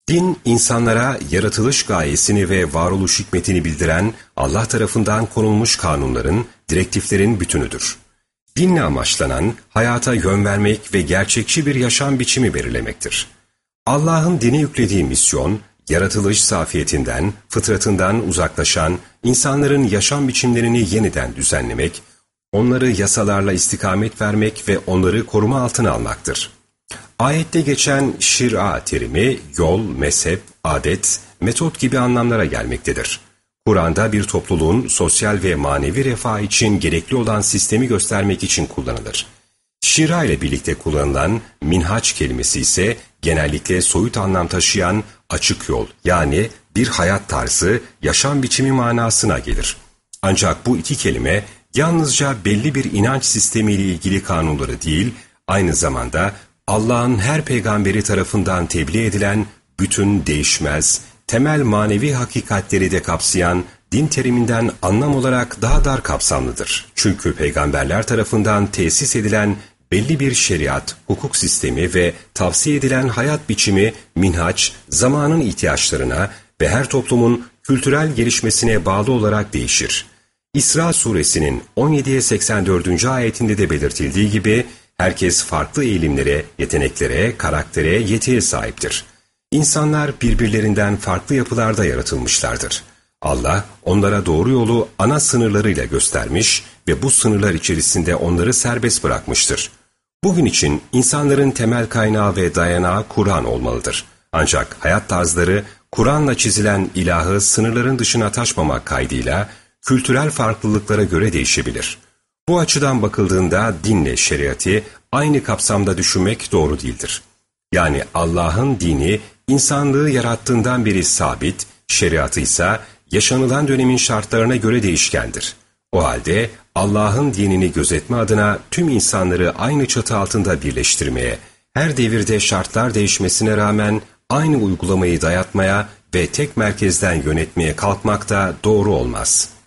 Din, insanlara yaratılış gayesini ve varoluş hikmetini bildiren Allah tarafından konulmuş kanunların, direktiflerin bütünüdür. Dinle amaçlanan, hayata yön vermek ve gerçekçi bir yaşam biçimi belirlemektir. Allah'ın dine yüklediği misyon, yaratılış safiyetinden, fıtratından uzaklaşan insanların yaşam biçimlerini yeniden düzenlemek, onları yasalarla istikamet vermek ve onları koruma altına almaktır. Ayette geçen şir'a terimi yol, mezhep, adet, metot gibi anlamlara gelmektedir. Kur'an'da bir topluluğun sosyal ve manevi refah için gerekli olan sistemi göstermek için kullanılır. Şira ile birlikte kullanılan minhaç kelimesi ise genellikle soyut anlam taşıyan açık yol, yani bir hayat tarzı, yaşam biçimi manasına gelir. Ancak bu iki kelime yalnızca belli bir inanç sistemiyle ilgili kanunları değil, aynı zamanda Allah'ın her peygamberi tarafından tebliğ edilen bütün değişmez, temel manevi hakikatleri de kapsayan din teriminden anlam olarak daha dar kapsamlıdır. Çünkü peygamberler tarafından tesis edilen belli bir şeriat, hukuk sistemi ve tavsiye edilen hayat biçimi, minhaç, zamanın ihtiyaçlarına ve her toplumun kültürel gelişmesine bağlı olarak değişir. İsra suresinin 17'ye 84. ayetinde de belirtildiği gibi, herkes farklı eğilimlere, yeteneklere, karaktere, yetiye sahiptir. İnsanlar birbirlerinden farklı yapılarda yaratılmışlardır. Allah onlara doğru yolu ana sınırlarıyla göstermiş ve bu sınırlar içerisinde onları serbest bırakmıştır. Bugün için insanların temel kaynağı ve dayanağı Kur'an olmalıdır. Ancak hayat tarzları Kur'an'la çizilen ilahı sınırların dışına taşmamak kaydıyla kültürel farklılıklara göre değişebilir. Bu açıdan bakıldığında dinle şeriatı aynı kapsamda düşünmek doğru değildir. Yani Allah'ın dini insanlığı yarattığından beri sabit, şeriatı ise yaşanılan dönemin şartlarına göre değişkendir. O halde Allah'ın dinini gözetme adına tüm insanları aynı çatı altında birleştirmeye, her devirde şartlar değişmesine rağmen aynı uygulamayı dayatmaya ve tek merkezden yönetmeye kalkmak da doğru olmaz.